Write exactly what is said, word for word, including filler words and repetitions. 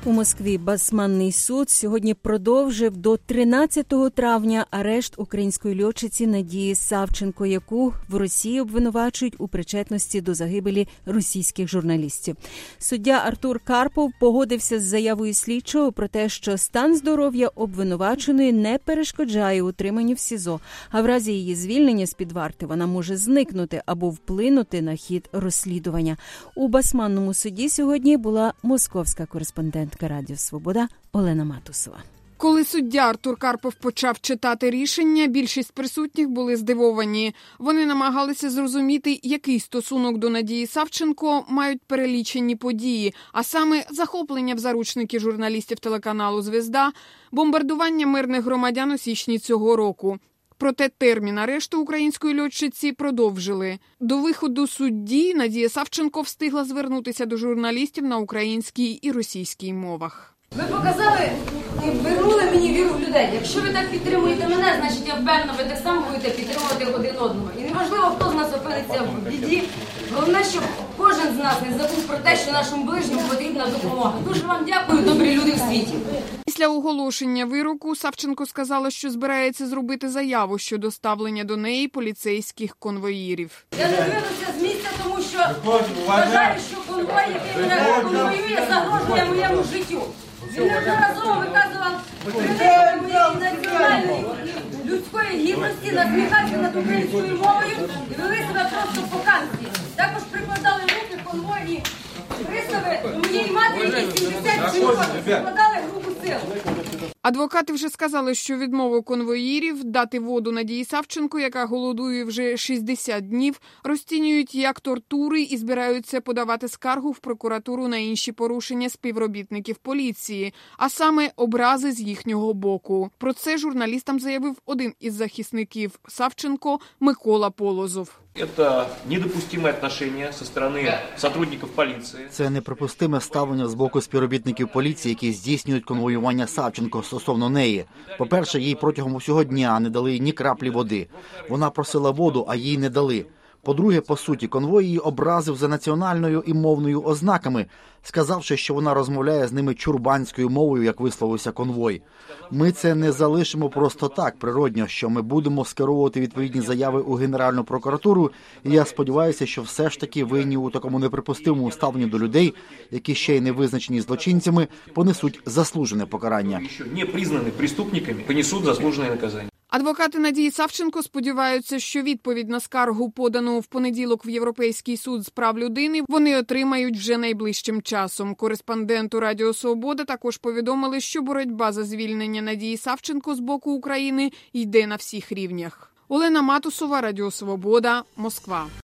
У Москві Басманний суд сьогодні продовжив до тринадцятого травня арешт української льотчиці Надії Савченко, яку в Росії обвинувачують у причетності до загибелі російських журналістів. Суддя Артур Карпов погодився з заявою слідчого про те, що стан здоров'я обвинуваченої не перешкоджає утриманню в СІЗО, а в разі її звільнення з-під варти вона може зникнути або вплинути на хід розслідування. У Басманному суді сьогодні була московська кореспондентка Радіо Свобода Олена Матусова. Коли суддя Артур Карпов почав читати рішення, більшість присутніх були здивовані. Вони намагалися зрозуміти, який стосунок до Надії Савченко мають перелічені події, а саме захоплення в заручники журналістів телеканалу «Звезда», бомбардування мирних громадян у січні цього року. Проте термін арешту української льотчиці продовжили. До виходу судді Надія Савченко встигла звернутися до журналістів на українській і російській мовах. Ви показали і вернули мені віру в людей. Якщо ви так підтримуєте мене, значить я впевнена, ви так само будете підтримувати один одного. І неважливо, хто з нас опиниться в біді. Головне, щоб кожен з нас не забув про те, що нашому ближньому потрібна допомога. Дуже вам дякую, добрі люди в світі. Після оголошення вироку Савченко сказала, що збирається зробити заяву щодо ставлення до неї поліцейських конвоїрів. Я не винуся з місця, тому що вважаю, що конвой, який мене конвоює, загрожує моєму життю. Він неодноразово виказував приниження моєї національної людської гідності, насміхався над українською мовою і вели себе просто по-хамськи. Також прикладали руки конвойні пристави до моєї матері, які сімдесят сім років складали групу сил. Адвокати вже сказали, що відмову конвоїрів дати воду Надії Савченко, яка голодує вже шістдесят днів, розцінюють як тортури і збираються подавати скаргу в прокуратуру на інші порушення співробітників поліції, а саме образи з їхнього боку. Про це журналістам заявив один із захисників Савченко Микола Полозов. Це недопустиме відношення зі сторони сотрудників поліції. Це неприпустиме ставлення з боку співробітників поліції, які здійснюють конвоювання Савченко стосовно неї. По-перше, їй протягом усього дня не дали ні краплі води. Вона просила воду, а їй не дали. По-друге, по суті, конвой її образив за національною і мовною ознаками, сказавши, що вона розмовляє з ними чурбанською мовою, як висловився конвой. Ми це не залишимо просто так, природньо, що ми будемо скеровувати відповідні заяви у Генеральну прокуратуру, і я сподіваюся, що все ж таки винні у такому неприпустимому ставленні до людей, які ще й не визначені злочинцями, понесуть заслужене покарання. Ще не признані преступниками, понесуть заслужене наказання. Адвокати Надії Савченко сподіваються, що відповідь на скаргу, подану в понеділок в Європейський суд з прав людини, вони отримають вже найближчим часом. Кореспонденту Радіо Свобода також повідомили, що боротьба за звільнення Надії Савченко з боку України йде на всіх рівнях. Олена Матусова, Радіо Свобода, Москва.